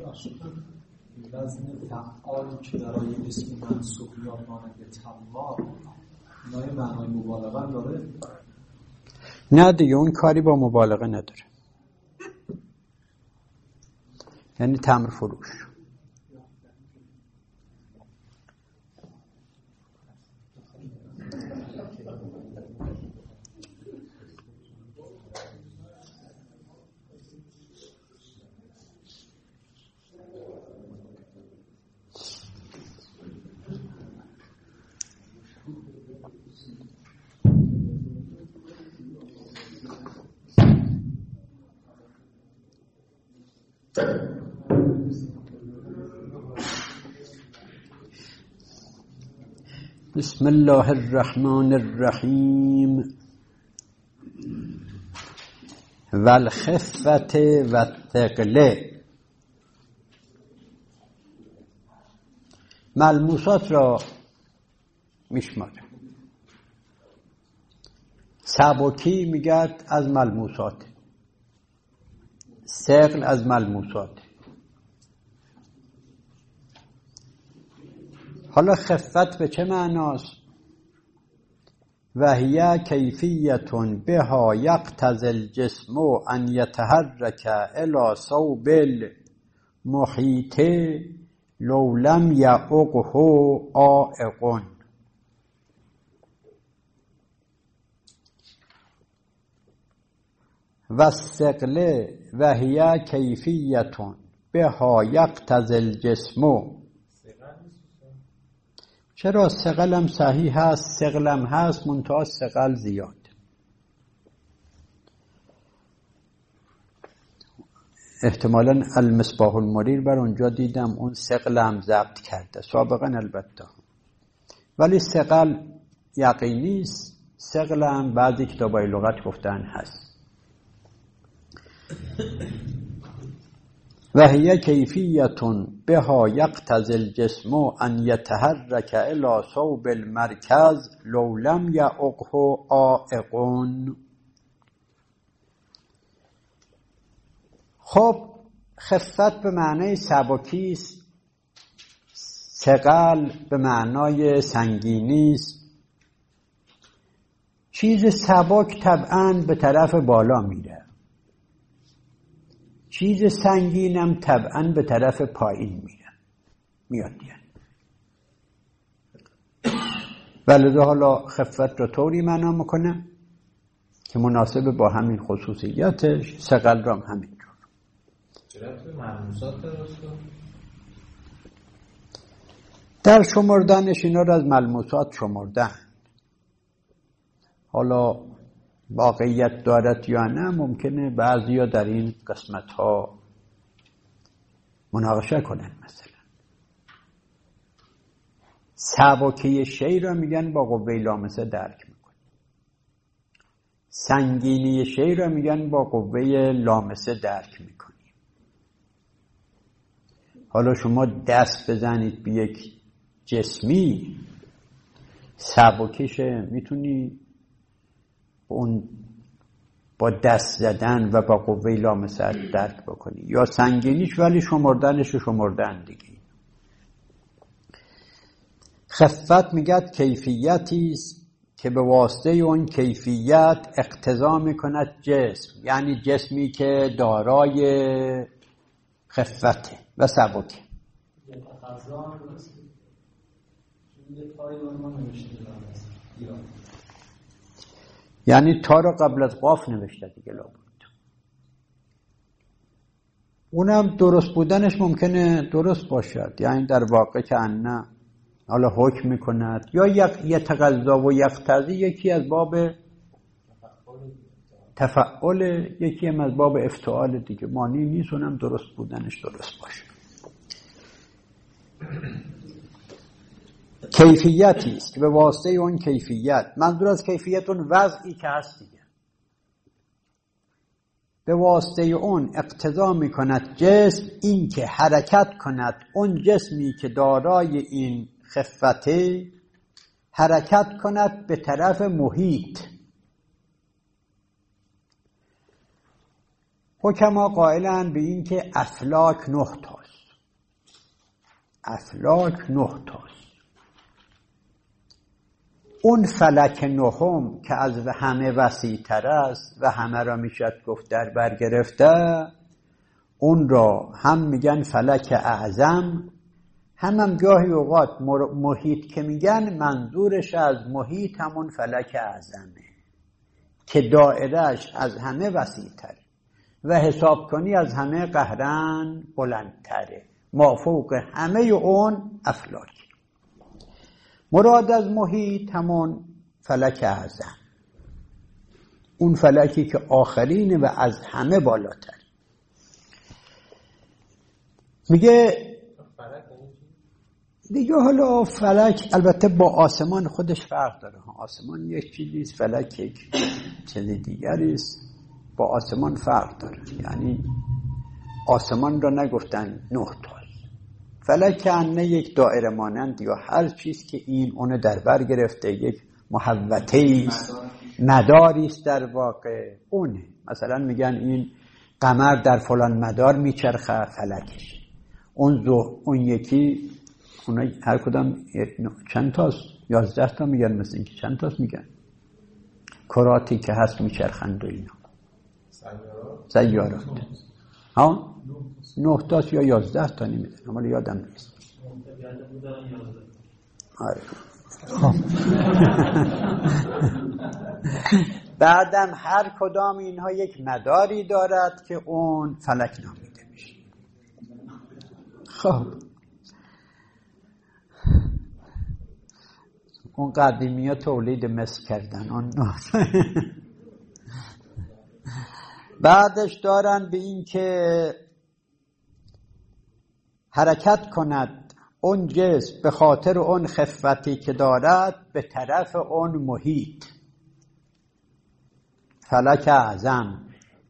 وزن فعالی که برای اسم منصوب یا مانند تمام اینای معنای مبالغه داره؟ نه دیگه، اون کاری با مبالغه نداره، یعنی تمر فروش. بسم الله الرحمن الرحیم. والخفة والثقل. ملموسات را میشماره. سبکی میگد از ملموسات، ثقل از ملموسات. حالا خفت به چه معناست؟ وهی کیفیت بها یقتضی الجسم ان یتحرک الی صوب المحیط لو لم یعقه عائق. و الثقل وهی کیفیت بها یقتضی الجسم. چرا؟ ثقل هم صحیح هست، ثقل هم هست، منتها ثقل زیاد. احتمالاً المصباح المنیر بر اونجا دیدم اون ثقل هم ضبط کرده سابقا البته، ولی ثقل یقینی است. ثقل هم بعضی کتابای لغت گفتن هست. و هی کیفیت بها یقتضی الجسم ان یتحرک الی صوب المرکز لو لم یعقه عائق. خب خفت به معنای سبکی است، ثقل به معنای سنگینی است. چیز سبک طبعاً به طرف بالا میره، چیز سنگینم طبعاً به طرف پایین میاد دیگه. ولذا حالا خفت را طوری معنا میکنه که مناسب با همین خصوصیاتش، ثقل را هم همینجور. چرا تو ملموسات درست؟ در شمردنش اینا را از ملموسات شمردن. حالا واقعیت دارد یا نه ممکنه بعضیا در این قسمت ها مناقشه کنن. مثلا سبکی شی را میگن با قوه لامسه درک میکنی، سنگینی شی را میگن با قوه لامسه درک میکنی. حالا شما دست بزنید به یک جسمی، سبکیشه میتونی اون با دست زدن و با قوه لامسه درک بکنی، یا سنگینیش ولی شمردنش شمردن دیگه. خفت میگد کیفیتی است که به واسطه اون کیفیت اقتضا میکند جسم، یعنی جسمی که دارای خفته و سبکه. یعنی تا را قبل از قاف نوشته دیگه لابد. اونم درست بودنش ممکنه درست باشد، یعنی در واقع که نه حالا حکم میکند، یا یتغذا و یقتضی یکی از باب تفعل، یکی هم از باب افتعال دیگه. معنی نیست اونم درست بودنش درست باشه. کیفیتی است که به واسطه اون کیفیت، منظور از کیفیت اون وضعی که هست دیگه، به واسطه اون اقتضا میکند جسم این که حرکت کند اون جسمی که دارای این خفته، حرکت کند به طرف محیط. حکما قائلند به این که افلاک 9 تاست. افلاک 9 تاست. اون فلک نهم که از همه وسیع‌تر است و همه را میشد گفت در بر گرفته، اون را هم میگن فلک اعظم، هم گاهی اوقات محیط که میگن منظورش از محیط همون فلک اعظمه که دایرهش از همه وسیع‌تره و حساب کنی از همه قهرن بلندتره، مافوق همه اون افلاک. مراد از محیط همون فلک اعظم، اون فلکی که آخرینه و از همه بالاتر. میگه دیگه حالا فلک البته با آسمان خودش فرق داره. آسمان یک چیزیست، فلک یک چیز دیگریست، با آسمان فرق داره. یعنی آسمان را نگفتن 9 تا، فلک انه یک دایره مانند یا هر چیز که این اونو در بر گرفته، یک محوطه‌ای است، مداری است در واقع اونه. مثلا میگن این قمر در فلان مدار میچرخه، فلکش. اون یکی اونا هر کدام چند تاست؟ 11 تا میگن، مثل اینکه چند تاست میگن کراتی که هست میچرخند و اینا سیارات. ها 9 تاست یا 11 تا نمیدونم، ولی یادم نیست. آره. بعدم هر کدام اینها یک مداری دارد که اون فلک نامیده میشه. خب اون قدیمی ها تولید مس کردن اون بعدش دارن به این که حرکت کند اون جسم به خاطر اون خفتی که دارد به طرف اون محیط، فلک اعظم.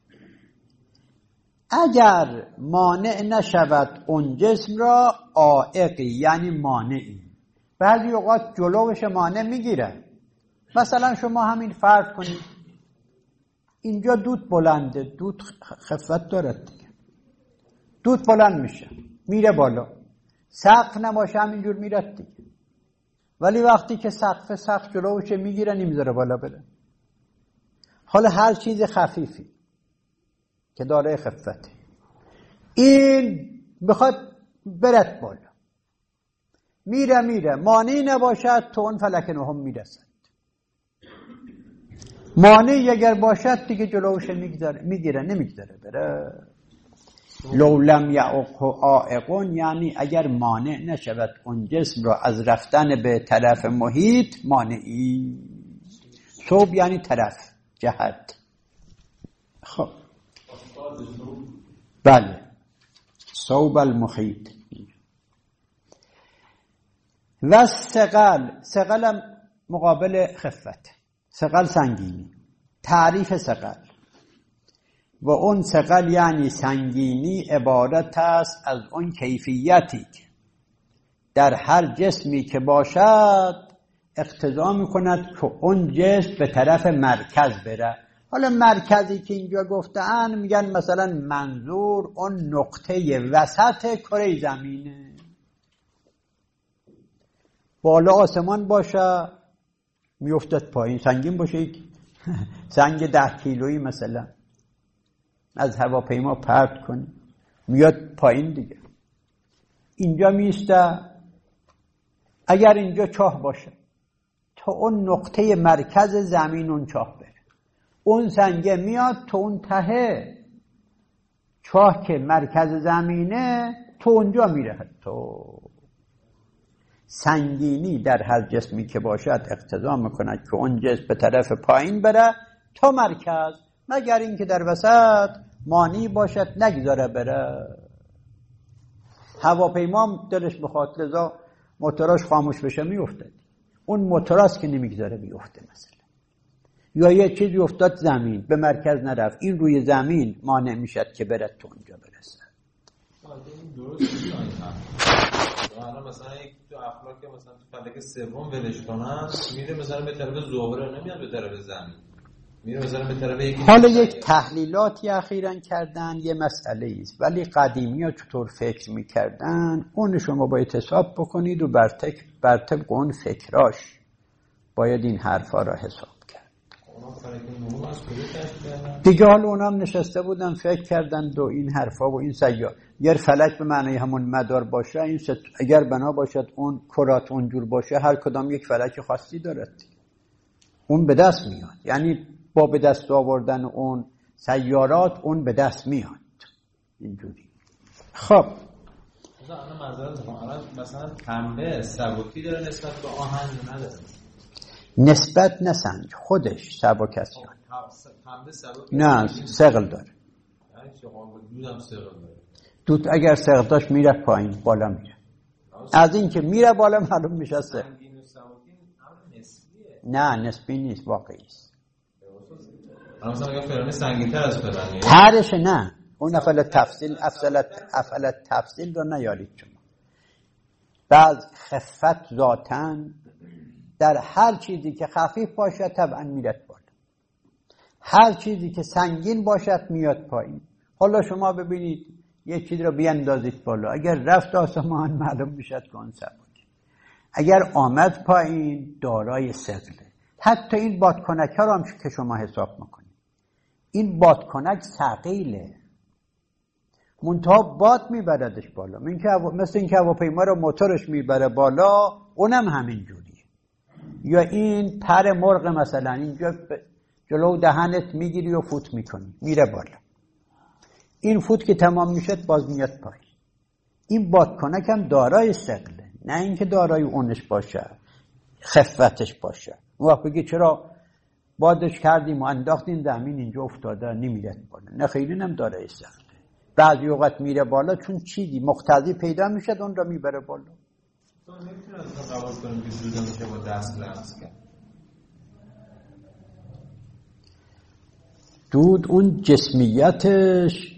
اگر مانع نشود اون جسم را عائقی، یعنی مانعی. بعضی اوقات جلوش مانع میگیره. مثلا شما همین فرض کنید اینجا دود بلنده، دود خفت دارد دیگه، دود بلند میشه میره بالا، سقف نباشه همینجور میره دیگه. ولی وقتی که سقف جلوش میگیره نمیذاره بالا بره. حالا هر چیز خفیفی که داره خفته، این بخواد برد بالا، میره مانعی نباشد تو اون فلک نهم میرسد. مانعی اگر باشد دیگه جلوش میگیره نمیگذاره بره. لو لم یعقه عائق، یعنی اگر مانع نشود اون جسم را از رفتن به طرف محیط مانعی. صوب یعنی طرف، جهت. خب بله، صوب المحیط. و ثقل مقابل خفت، ثقل سنگینی. تعریف ثقل و اون ثقل یعنی سنگینی عبارت است از اون کیفیتی که در هر جسمی که باشد اقتضا میکند که اون جسم به طرف مرکز بره. حالا مرکزی که اینجا گفتن میگن مثلا منظور اون نقطه وسط کره زمینه. بالا آسمان باشه میافتد پایین، سنگین باشه سنگ 10 کیلویی مثلا از هواپیما پرت کنی میاد پایین دیگه. اینجا میسته، اگر اینجا چاه باشه تا اون نقطه مرکز زمین اون چاه بره، اون سنگه میاد تو اون ته چاه که مرکز زمینه تو اونجا میره. تو سنگینی در هر جسمی که باشد اقتضا میکند که اون جسم به طرف پایین بره تا مرکز، مگر اینکه در وسط مانی باشد نگذاره بره. هواپیما دلش بخواد لذا موتوراش خاموش بشه میفته، اون موتوراست که نمیگذاره بیفته مثلا. یا یه چیزی افتاد زمین به مرکز نرفت، این روی زمین مانع میشد که بره تو اونجا برسه. الان مثلا یک تو افلاک مثلا تو فلک سوم ولش کنن میره مثلا به طرف زهره، نمیاد به طرف زمین. میره مثلا به طرف یکی. حالا یک تحلیلاتی اخیراً کردن یه مسئله است، ولی قدیمی ها چطور فکر میکردن اون شما باید حساب بکنید و بر طبق اون فکراش باید این حرفا را حساب کرد. دیگه حالا اونام نشسته بودن فکر کردن و این حرفا و این سیار گر فلک به معنی همون مدار باشه، این اگر بنا باشد اون کرات اونجور باشه، هر کدام یک فلک خاصی دارد، اون به دست میاد. یعنی با به دست آوردن اون سیارات اون به دست میاد اینجوری. خب مثلا پنبه سبکی داره نسبت به آهن نداره؟ نسبت نسنج، خودش سبک است. پنبه سبک نه ثقل داره. یعنی چه دودم ثقل داره؟ دود اگر ثقل داشت میره پایین، بالا میره. از این که میره بالا معلوم میشه ثقل. نه نسبی نیست، واقعی است. مثلا اگه فرانی سنگین‌تر از فلانیه ترش نه، اون افعال تفصیل رو نیارید شما. بعض خفت ذاتن در هر چیزی که خفیف باشد طبعا میرد بالا، هر چیزی که سنگین باشد میاد پایین. حالا شما ببینید یک چیز رو بیاندازید بالا، اگر رفت آسمان معلوم میشد که اون سبک، اگر آمد پایین دارای ثقله. حتی این بادکنک ها رو هم که شما حساب میکنید، این بادکنک ثقیله، منتها باد میبردش بالا، مثل این که هواپیما رو موتورش میبره بالا، اونم همین جوریه. یا این پر مرغ مثلا اینجا جلو دهنت میگیری و فوت میکنی میره بالا، این فوت که تمام میشد باز میاد پایین. این بادکنک هم دارای ثقله، نه اینکه دارای اونش باشه خفتش باشه. وقت بگی چرا بادش کردیم و انداختیم زمین اینجا افتاده نمیره بالا، نه خیلی هم دارای ثقله. بعضی اوقات میره بالا چون چیزی مقتضی پیدا میشه اون رو میبره بالا. تو نمیتونی از قبول کنیم که دود میشه با دست لمس کرد. دود اون جسمیتش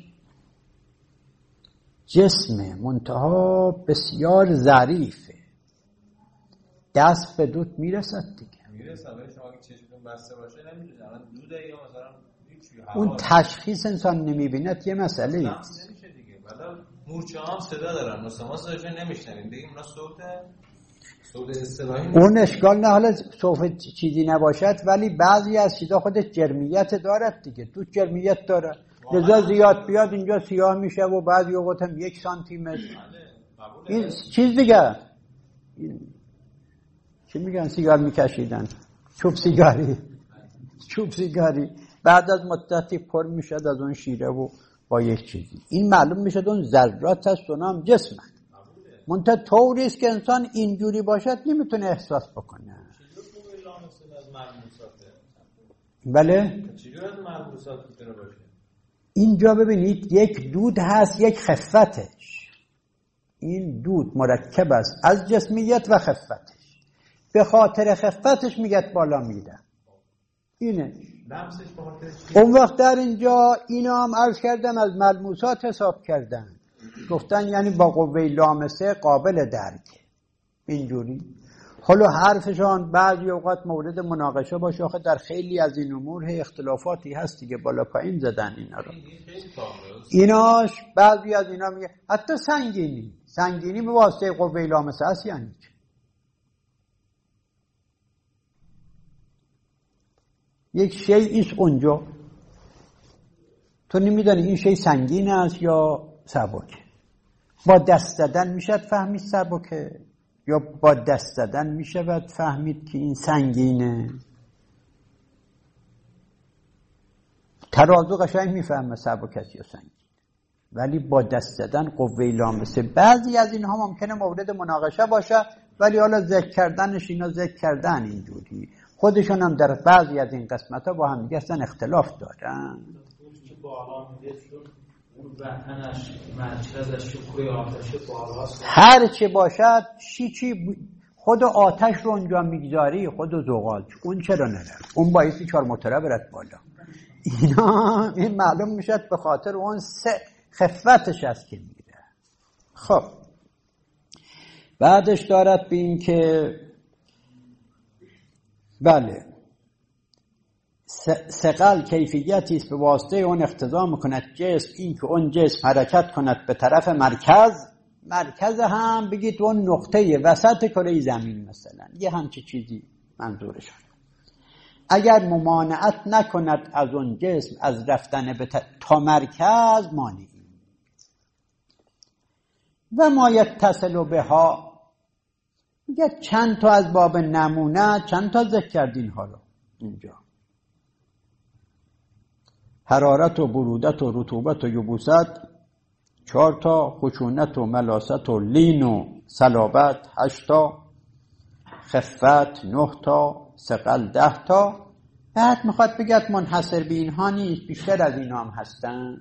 جسمه، منتها بسیار ظریفه، دست به دود میرسد دیگه. میرسد ولی شما اگه چشمتون بسته باشه نمیدونید الان دوده یا مثلا اون تشخیص انسان نمیبیند یه مسئله است. نمیشه دیگه. بعدا مورچه هم صدا دارن، مثلا ما صداشون نمیشنویم دیگه، اونا صوت اصطلاحی اون اشکال نه، حالا صوت چیزی نباشد ولی بعضی از چیزا خودش جرمیت دارد دیگه، تو جرمیت داره، لذا زیاد بیاد اینجا سیاه میشه و بعضی اوقات هم 1 سانتیمتر. این چیز دیگه چی میگن سیگار میکشیدن، چوب سیگاری بعد از مدتی پر میشد از اون شیره و با یک چیزی این معلوم میشد اون ذرات هست و نام جسم هست. منتها طوری است که انسان اینجوری باشد نمیتونه احساس بکنه. بله اینجا ببینید یک دود هست، یک خفتش. این دود مرکب است از جسمیت و خفتش، به خاطر خفتش میگه بالا میده. اینه اون وقت در اینجا اینا هم عرض کردم از ملموسات حساب کردن، گفتن یعنی با قوه لامسه قابل درک اینجوری. حالا حرفشان بعضی اوقات مورد مناقشه باشه، آخه در خیلی از این امور اختلافاتی هست دیگه، بالا پایین زدن اینا رو. ایناش بعضی از اینا میگه حتی سنگینی به واسطه قوه لامسه است. یعنی یک شیء است اونجا، تو نمیدانی این شیء سنگین است یا سبکه. با دست زدن میشد فهمید سبکه یا با دست زدن میشود فهمید که این سنگینه. ترازو قشنگ میفهمه سبک است یا سنگین، ولی با دست زدن قوه لامسه. بعضی از اینها ممکنه مورد مناقشه باشه، ولی حالا ذکر کردنش اینا ذکر کردن اینجوری، خودشون هم در بعضی از این قسمت ها با هم دیگه اصلا اختلاف دارن. هر چه باشد چی خود آتش رو اونجا میگذاری، خود زغال اون چرا نره، اون بایستی 4 موتوره برد بالا. اینا این معلوم میشد به خاطر اون خفتش است که میره. خب بعدش دارد به این که بله ثقل کیفیتی است به واسطه اون اقتضا میکند جسم این که اون جسم حرکت کند به طرف مرکز هم بگید اون نقطه وسط کره زمین مثلا یه همچی چیزی منظورشون. اگر ممانعت نکند از اون جسم از رفتن تا مرکز مانعی. و ما یتصل بها میگه چند تا از باب نمونه چند تا ذکر کردین حالا اینجا. حرارت و برودت و رطوبت و یبوست 4 تا، خشونت و ملاست و لین و صلابت 8 تا، خفت 9 تا، ثقل 10 تا. بعد میخواد بگه منحصر به اینها نیست، بیشتر از اینا هم هستن.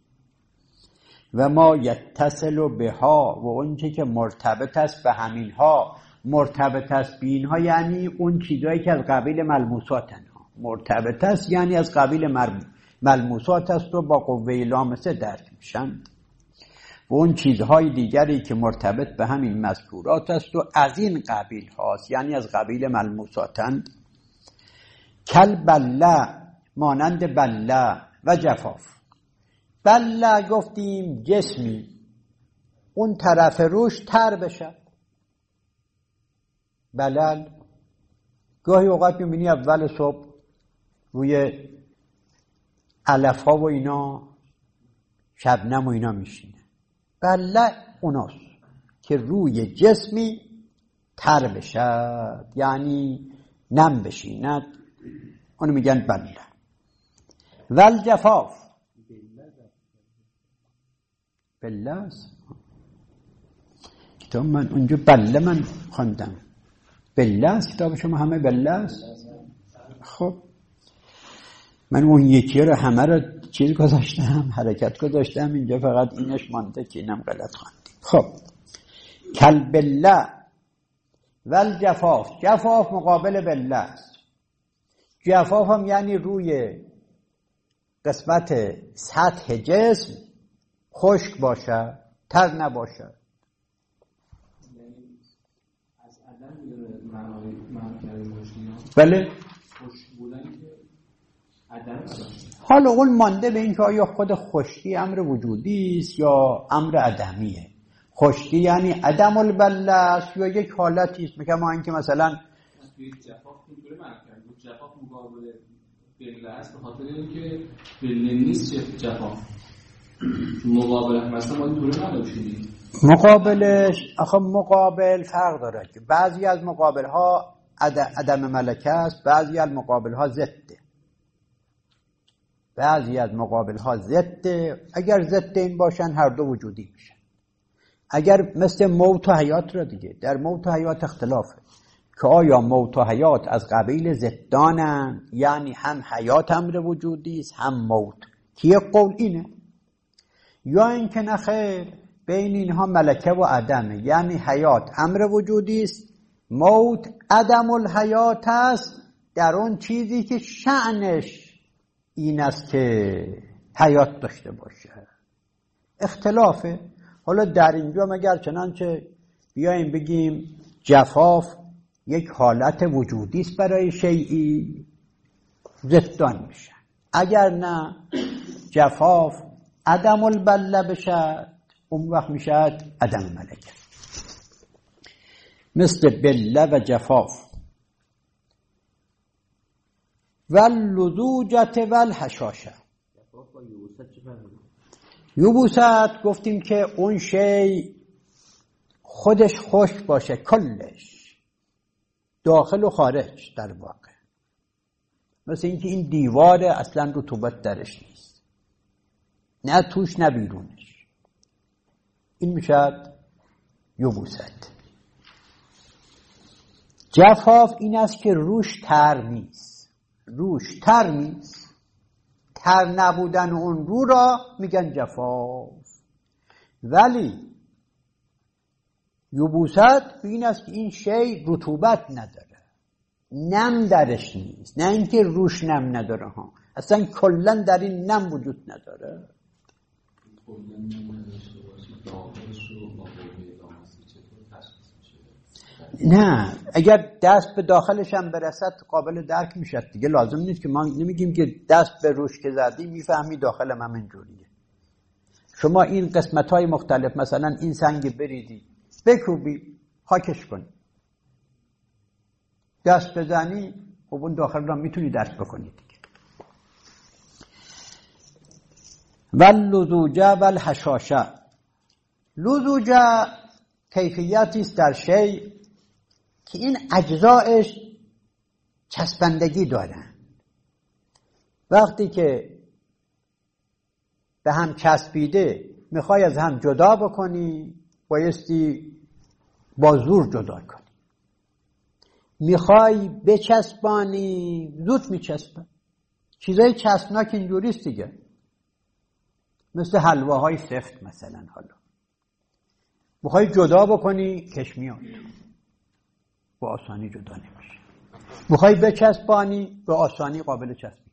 و ما یتصل بها و اونچه که مرتبط است به همینها. مرتبط است به اینها یعنی اون چیزایی که از قبیل ملموساتن. مرتبط است یعنی از قبیل ملموسات است و با قوه لامسه درک میشن. و اون چیزهای دیگری که مرتبط به همین مذکورات است و از این قبیل هاست یعنی از قبیل ملموساتند. کل بله مانند بله و جفاف. بله گفتیم جسمی اون طرف روش تر بشه. بلل گاهی اوقات میبینی اول صبح روی علف ها و اینا شبنم و اینا میشینه. بله اوناست که روی جسمی تر بشد یعنی نم بشیند، اونو میگن بله. والجفاف بله است کتاب من اونجا بله من خواندم بله است کتاب شما همه بله است. خب من اون یکی رو همه رو چیز گذاشتم حرکت گذاشتم اینجا فقط اینش مانده که اینم غلط خواندیم. خب کل بله والجفاف. جفاف مقابل بله است. جفاف هم یعنی روی قسمت سطح جسم خشک باشه تر نباشه. از عدم معنی بله خشک بودن که عدم. حالا اون مانده به این که آیا خود خشکی امر وجودی است یا امر عدمیه. خشکی یعنی عدم البله است یا یک حالتی است میگم ما اینکه مثلا توی جفاف اینطوری معنی کردیم جفاف مقابل بله است به خاطر اینکه بله نیست جفاف مقابل مثلا ما اینطوری نداشتیم. مقابلش آخه مقابل فرق داره که بعضی از مقابل ها عدم ملکه است، بعضی از مقابل ها ضده. بعضی از مقابل ها ضده. اگر ضد این باشن هر دو وجودی میشن. اگر مثل موت و حیات را دیگه در موت و حیات اختلافه که آیا موت و حیات از قبیل ضدانند یعنی هم حیات امر وجودی است هم موت که یک قول اینه، یا اینکه نه خیر بین اینها ملکه و عدمه یعنی حیات امر وجودی است موت عدم الحیات است در اون چیزی که شأنش این است که حیات داشته باشه. اختلافه. حالا در اینجا مگر چنانچه بیایم بگیم جفاف یک حالت وجودی است برای شیئی ضدان میشه. اگر نه جفاف عدم البله بشه اون وقت میشه عدم ملکه. مثل بله و جفاف. واللزوجت والحشاشه. یبوست گفتیم که اون شی خودش خشک باشه کلش داخل و خارج در واقع. مثل اینکه این دیوار اصلا رطوبت درش نیست نه توش نه بیرونش. این میشه یبوست. جفاف این است که روش تر نیست. روش تر نیست. تر نبودن اون رو را میگن جفاف. ولی یبوست این است که این شی رطوبت نداره نم درش نیست. نه اینکه روش نم نداره ها اصلا کلا در این نم وجود نداره. نه اگر دست به داخلش هم برسد قابل درک میشد دیگه. لازم نیست که ما نمیگیم که دست به روش که زدی میفهمی داخلم هم اینجوریه. شما این قسمت‌های مختلف مثلا این سنگ بریدی بکوبی خاکش کنی دست بزنی خب اون داخل را میتونی درک بکنی دیگه. واللزوجه والحشاشه. لزوجه کیفیتی است در شیء که این اجزایش چسبندگی دارن. وقتی که به هم چسبیده میخوای از هم جدا بکنی بایستی با زور جدا کنی. میخوای بچسبانی زود میچسبن. چیزای چسبناک اینجوریست دیگه، مثل حلواهای سفت مثلا. حالا میخوای جدا بکنی کش میاد، با آسانی جدا نمیشه. میخوای بچسبانی به آسانی قابل چسبیدن.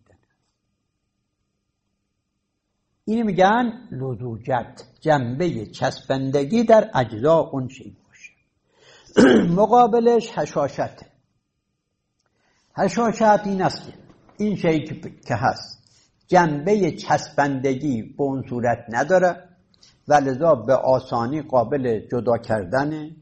اینو میگن لزوجت، جنبه چسبندگی در اجزا اون شی باشه. مقابلش حشاشته. حشاشت این است این شی که هست جنبه چسبندگی به اون صورت نداره و لذا به آسانی قابل جدا کردنه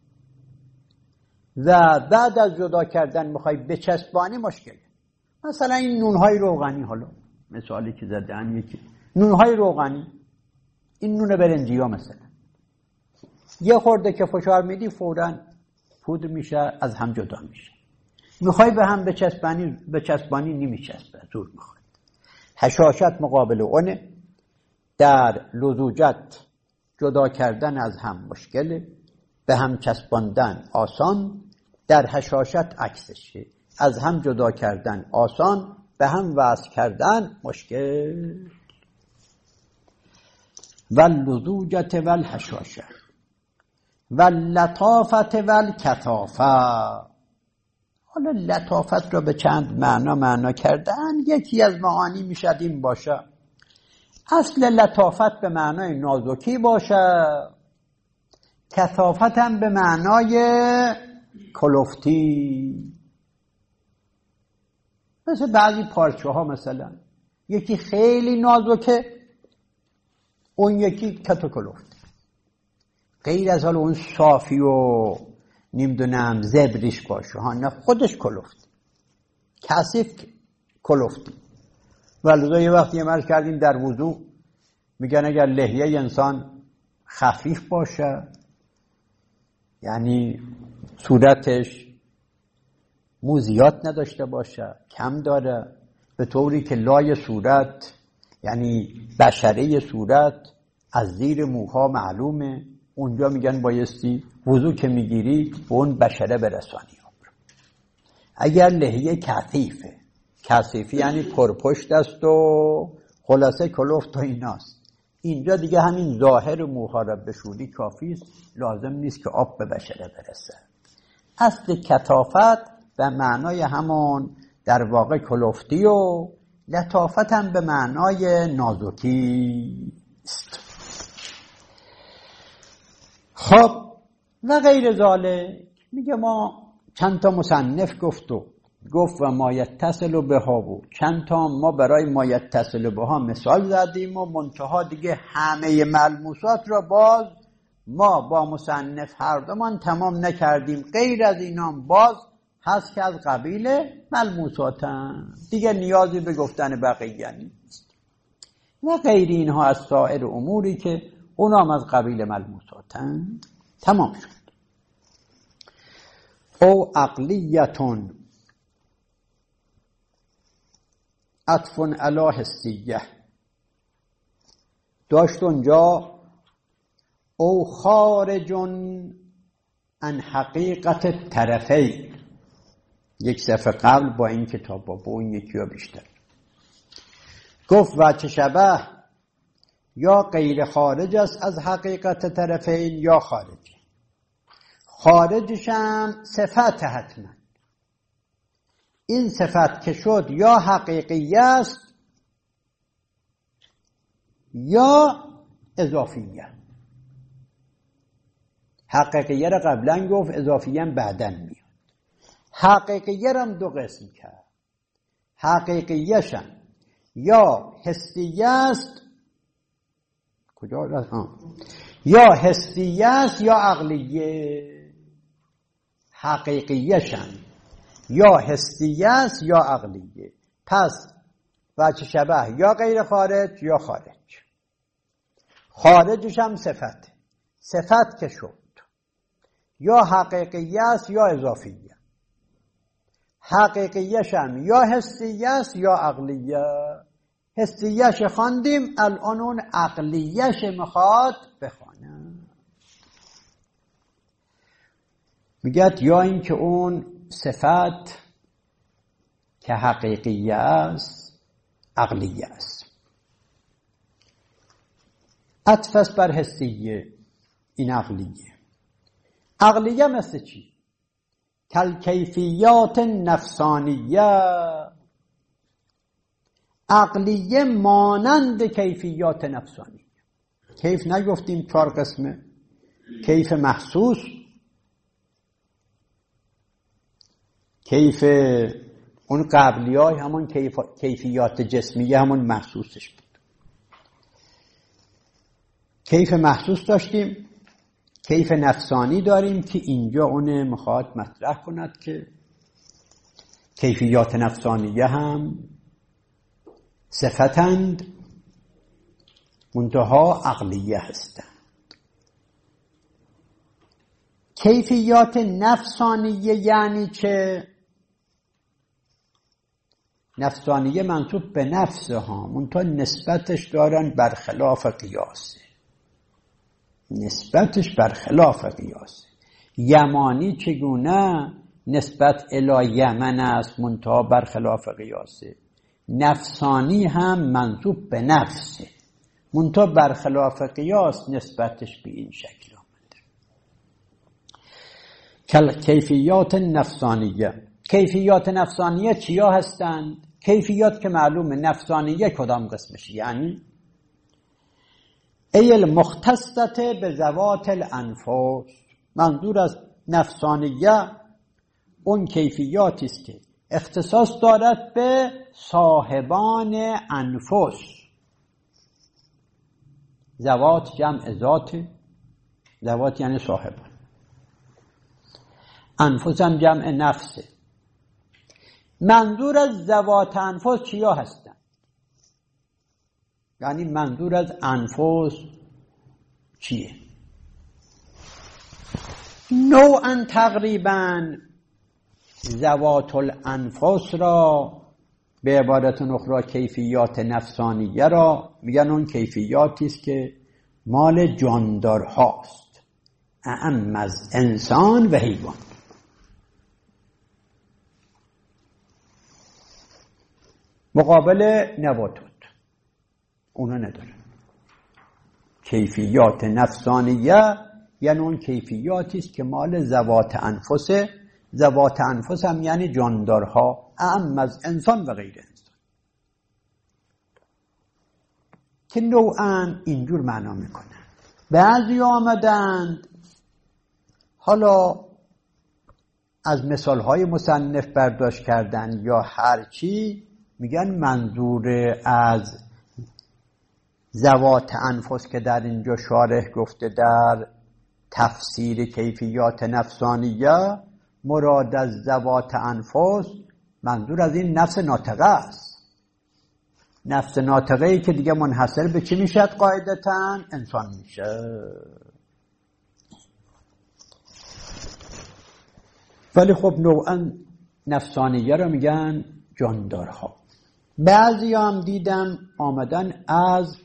و بعد از جدا کردن میخوای بچسبانی مشکل. مثلا این نونهای روغنی، حالا مثالی که زدن یکی نونهای روغنی، این نون برنجی ها مثلا یه خورده که فشار میدی فوراً پودر میشه، از هم جدا میشه. میخوای به هم بچسبانی نمیچسبه، زور میخواد. حشاشت مقابل اونه. در لزوجت جدا کردن از هم مشکله، به هم چسباندن آسان. در حشاشت عکسشه، از هم جدا کردن آسان، به هم وصل کردن مشکل. واللزوجت والحشاشه واللطافت والکثافه. حالا لطافت را به چند معنا کردن. یکی از معانی میشد این باشه اصل لطافت به معنای نازکی باشه، کثافت هم به معنای کلفتی. مثل بعضی پارچه ها مثلا یکی خیلی نازکه، اون یکی کت و کلفت. غیر از حال اون صافی و نمیدونم زبریش باشه ها، نه خودش کلفت، کثیف کلفتی. ولذا یه وقتی عمل کردیم در وضو میگن اگر لحیه انسان خفیف باشه، یعنی صورتش مو زیاد نداشته باشه، کم داره، به طوری که لای صورت یعنی بشره صورت از زیر موها معلومه، اونجا میگن بایستی وضو که میگیری به اون بشره برسانی. اگر لحیه کثیفه، کثیفی یعنی پرپشت است و خلاصه کلفت و ایناست، اینجا دیگه همین ظاهر موها را بشوری کافی است، لازم نیست که آب به بشره برسه. اصل کثافت به معنای همون در واقع کلفتی و لطافت هم به معنای نازکی است. خب و غیر ذالک، میگه ما چند تا مصنف گفت و ما یتصل بها بود، چند تا ما برای ما یتصل بها مثال زدیم و منتها دیگه همه ملموسات را باز ما با مصنف هر دومان تمام نکردیم. غیر از اینام باز هست که از قبیل ملموساتن، دیگه نیازی به گفتن بقیه نیست. و غیر اینها از سایر اموری که اونام از قبیل ملموساتن. تمام شد. او عقلیتون عطف علی حسیه داشت اونجا، او خارج عن حقیقت طرفی. یک صفحه قبل با این کتاب با اون یکی ها بیشتر گفت وجه شبه یا غیر خارج است از حقیقت طرفین یا خارج. خارجش هم صفت حتما. این صفت که شد یا حقیقی است یا اضافیه. حقیقیه را قبلا گفت، اضافیه هم بعدا میاد. حقیقیه را هم دو قسم کرد. حقیقیه‌شم یا حسیه است، کجا رفت؟ یا حسیه است یا عقلیه. حقیقیه‌شم یا حسیه است یا عقلیه. پس وجه شبه یا غیر خارج یا خارج. خارجش هم صفت که شد یا حقیقیه است یا اضافیه. حقیقیه‌ش هم یا حسیه است یا عقلیه. حسیه‌ش خواندیم، الان اون عقلیه‌ش میخواد بخوانه. میگه یا این که اون صفت که حقیقیه است عقلیه است. عطف بر حسیه، این عقلیه. عقلیه مثل چی؟ کل کیفیات نفسانیه. عقلیه مانند کیفیات نفسانیه. کیف نگفتیم 4 قسمه؟ کیف محسوس، کیف اون قبلی های همون کیفیات جسمیه همون محسوسش بود. کیف محسوس داشتیم، کیف نفسانی داریم که اینجا اون میخواد مطرح کند که کیفیات نفسانیه هم صفتند منتها عقلیه هستند. کیفیات نفسانیه یعنی چه؟ نفسانیه منصوب به نفسه ها، منتها نسبتش دارن برخلاف قیاسه. نسبتش برخلاف قیاسه. یمانی چگونه نسبت الی یمن است منتها برخلاف قیاسه. نفسانی هم منصوب به نفسه منتها برخلاف قیاس نسبتش به این شکل آمده. کیفیات نفسانیه. کیفیات نفسانیه چیا هستند؟ کیفیات که معلومه. نفسانیه کدام قسمش؟ یعنی ای المختصت به ذوات الانفس. منظور از نفسانیه اون کیفیاتی است که اختصاص دارد به صاحبان انفس. ذوات جمع ذات، ذوات یعنی صاحبان. انفس هم جمع نفسه. منظور از ذوات انفس چیا هستند؟ یعنی منظور از انفس چیه؟ نوعا تقریبا ذوات الانفس را به عبارت اخرى کیفیات نفسانیه را میگن اون کیفیاتی است که مال جاندار هاست، اعم از انسان و حیوان. مقابل نباتات اونا نداره. کیفیات نفسانیه یعنی اون کیفیاتی است که مال ذوات انفسه. ذوات انفس هم یعنی جاندارها، اعم از انسان و غیر انسان، که نوعا اینجور معنا میکنن. بعضی آمدند حالا از مثالهای مصنف برداشت کردن یا هرچی، میگن منظور از ذوات انفس که در اینجا شارح گفته در تفسیر کیفیات نفسانیه، مراد از ذوات انفس منظور از این نفس ناطقه است. نفس ناطقه ای که دیگه منحصر به چی میشد؟ قاعدتاً انسان میشه. ولی خب نوعا نفسانیه رو میگن جاندارها. بعضی هم دیدم آمدن از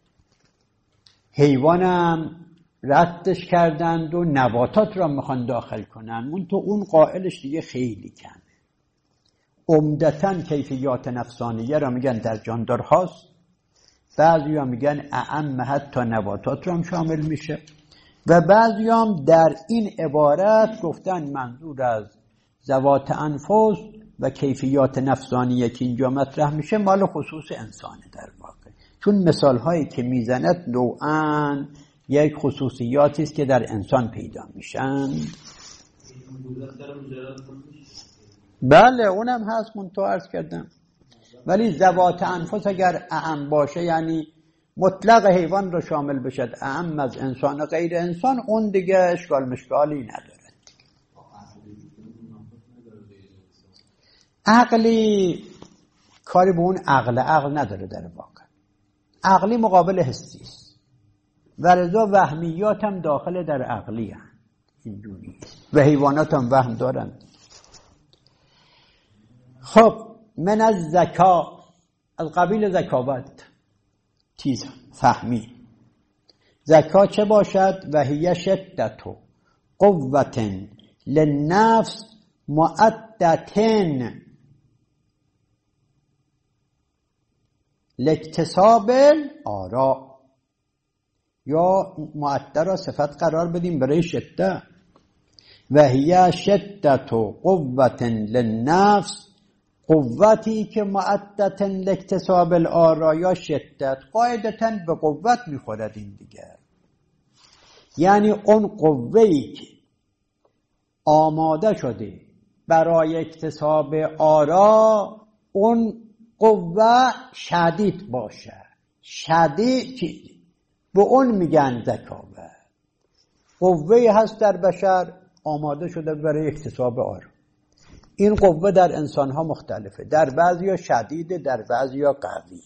حیوانم ردش کردند و نباتات را میخوان داخل کنن. من تو اون قائلش دیگه خیلی کمه. عمدتاً کیفیات نفسانیه را میگن در جاندار هاست. بعضی هم میگن اعم حتی نباتات را هم شامل میشه و بعضی هم در این عبارت گفتن منظور از ذوات انفس و کیفیات نفسانیه که اینجا مطرح میشه مال خصوص انسانه در واقع، چون مثال هایی که میزند نوعاً یک خصوصیاتی است که در انسان پیدا میشن. بله اونم هست، منتها عرض کردم. ولی ذوات انفس اگر اعم باشه، یعنی مطلق حیوان رو شامل بشد، اعم از انسان و غیر انسان، اون دیگه اشکال مشکالی نداره. عقلی کاری به اون عقل نداره در واقع. عقلی مقابل حسی است و لذا وهمیات هم داخل در عقلی هم اینجوری و حیوانات هم وهم دارند. خب من از ذکا، از قبیل ذکاوت، تیز فهمی. ذکا چه باشد؟ و هی شدت قوت للنفس معدتن لاکتساب آراء، یا معدد را صفت قرار بدیم برای شدت. و هی شدت قوت للنفس، قوتی که معدتن لاکتساب الآراء یا شدت، قاعدتاً به قوت میخورد این دیگه. یعنی اون قوهی که آماده شده برای اکتساب آراء، اون قوه شدید باشه، شدید به اون میگن ذکاوت. قوهی هست در بشر آماده شده برای اکتساب آراء. این قوه در انسان ها مختلفه، در بعضی ها شدیده، در بعضی ها قویه.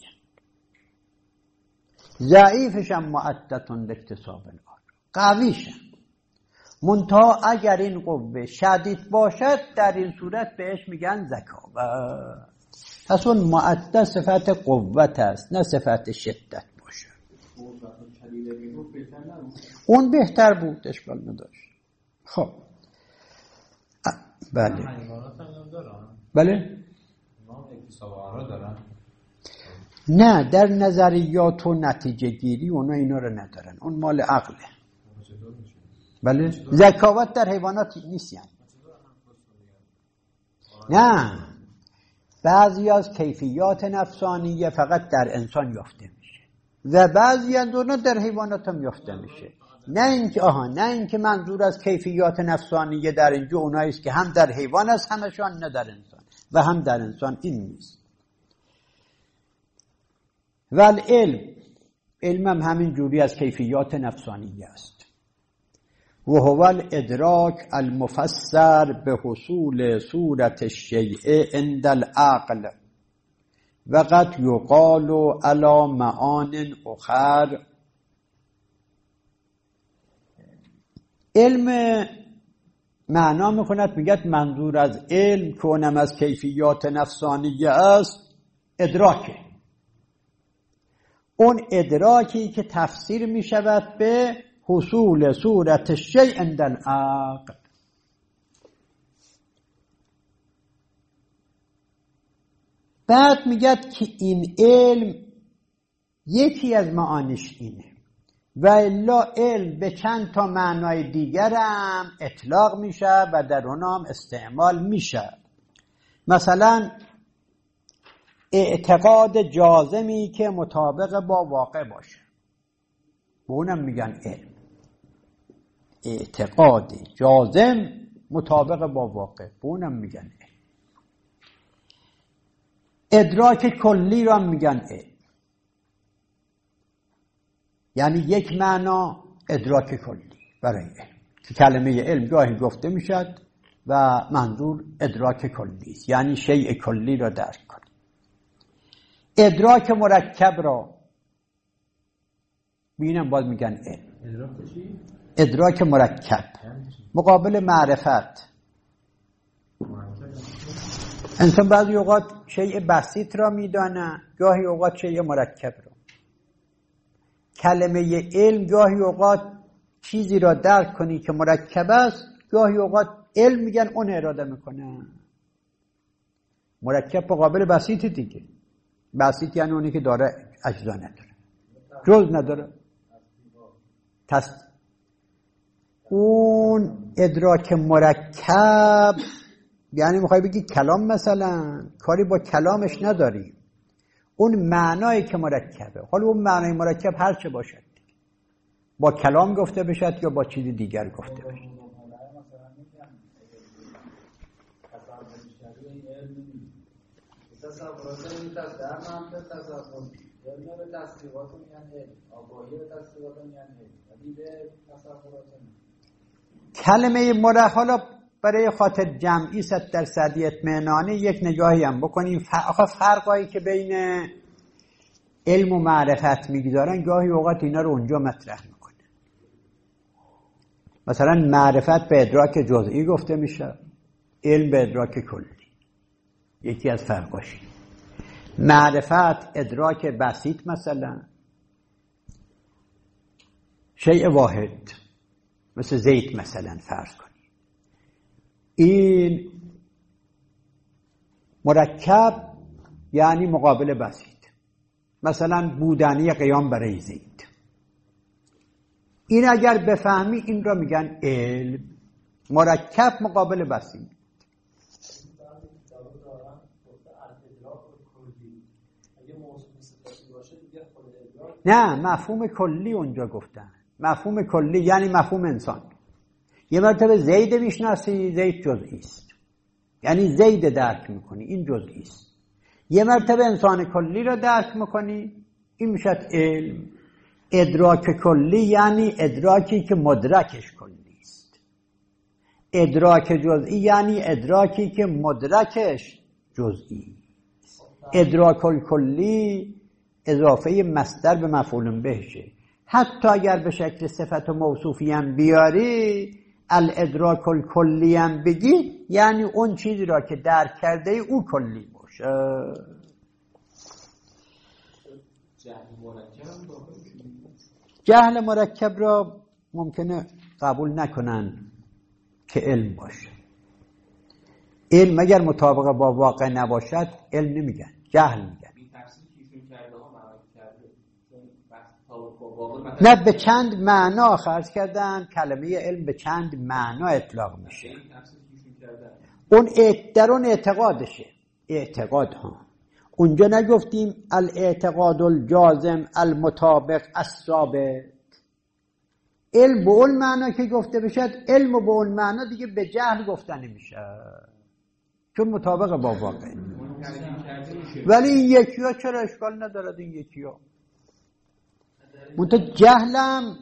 ضعیفش هم معدتون لاکتساب الآراء، قویش هم. منتها اگر این قوه شدید باشد، در این صورت بهش میگن ذکاوت. پس اون معدد صفت قوت است، نه صفت شدت باشه. اون بهتر بود، اشکال نداشت. خب بله بله نه، در نظریات و نتیجه گیری اونا اینا رو ندارن، اون مال عقله. بله ذکاوت در حیوانات نیست یعنی. نه، بعضی از کیفیات نفسانیه فقط در انسان یافته میشه و بعضی از اونا در حیوانات هم یافته میشه. نه اینکه منظور از کیفیات نفسانیه در اینجا اونایی است که هم در حیوان است همشان، نه در انسان، و هم در انسان این نیست. و علم هم همین جوری از کیفیات نفسانیه است. و هو الادراک المفسر به حصول صورت الشیء عند العقل و قد یقال علی معان اخر. علم معنا میکند، میگه منظور از علم که اونم از کیفیات نفسانیه است، ادراکه. اون ادراکی که تفسیر میشود به حصول صورت الشیء عند العقل. بعد میگه که این علم یکی از معانیش اینه، و الا علم به چند تا معنای دیگر هم اطلاق میشه و در اونها هم استعمال میشه. مثلا اعتقاد جازمی که مطابق با واقع باشه، به اونم میگن علم. اعتقاد جازم مطابق با واقع، به اونم میگن علم. ادراک کلی رو هم میگن علم. یعنی یک معنا ادراک کلی برای علم که کلمه علم گاهی گفته میشد و منظور ادراک کلی است، یعنی شیء کلی را درک کنی. ادراک مرکب را بینم باز میگن علم. ادراک مرکب مقابل معرفت. انسان بعضی اوقات شیء بسیط را میدانه، گاهی اوقات شیء مرکب را. کلمه علم گاهی اوقات چیزی را درک کنی که مرکب است، گاهی اوقات علم میگن اون اراده میکنه. مرکب مقابل بسیط دیگه. بسیط یعنی اونی که داره اجزا نداره، جز نداره. اون ادراک مرکب یعنی میخوای بگی کلام مثلا کاری با کلامش نداری، اون معنایی که مرکبه. حالا اون معنای مرکب هر چه باشد، با کلام گفته بشد یا با چیز دیگر گفته بشد. کلمه حالا برای خاطر جمعی 100% اطمینانی یک نگاهی هم بکنیم. آخه فرقایی که بین علم و معرفت میگذارن گاهی اوقات اینا رو اونجا مطرح میکنه. مثلا معرفت به ادراک جزئی گفته میشه، علم به ادراک کلی. یکی از فرقاش معرفت ادراک بسیط، مثلا شیء واحد مثل زیت مثلا فرض کنید. این مرکب یعنی مقابل بسیط، مثلا بودنی قیام برای زید. این اگر بفهمی این را میگن علم. مرکب مقابل بسیط. نه، مفهوم کلی اونجا گفتن. مفهوم کلی یعنی مفهوم انسان. یه مرتبه زید میشناسی، زید جزئی است، یعنی زید درک میکنی، این جزئی است. یه مرتبه انسان کلی رو درک میکنی، این میشه علم. ادراک کلی یعنی ادراکی که مدرکش کلی است. ادراک جزئی یعنی ادراکی که مدرکش جزئی است. ادراک الکلی اضافه مصدر به مفعول بهشه. حتی اگر به شکل صفت و موصوفی هم بیاری، الادراک الکلی هم بگی، یعنی اون چیزی را که درک کرده او کلی باشه. جهل مرکب را ممکنه قبول نکنن که علم باشه. علم اگر مطابق با واقع نباشد علم نمیگن، جهل میگن. نه، به چند معنا خرج کردن. کلمه علم به چند معنا اطلاق میشه. اون در اون اعتقادشه. اعتقاد ها اونجا نگفتیم الاعتقاد الجازم المطابق الثابت. علم به اون معنا که گفته بشد، علم به اون معنا دیگه به جهل گفته نمیشه چون مطابق با واقع. ولی این یکی ها چرا اشکال ندارد؟ این یکی ها منتها جهلم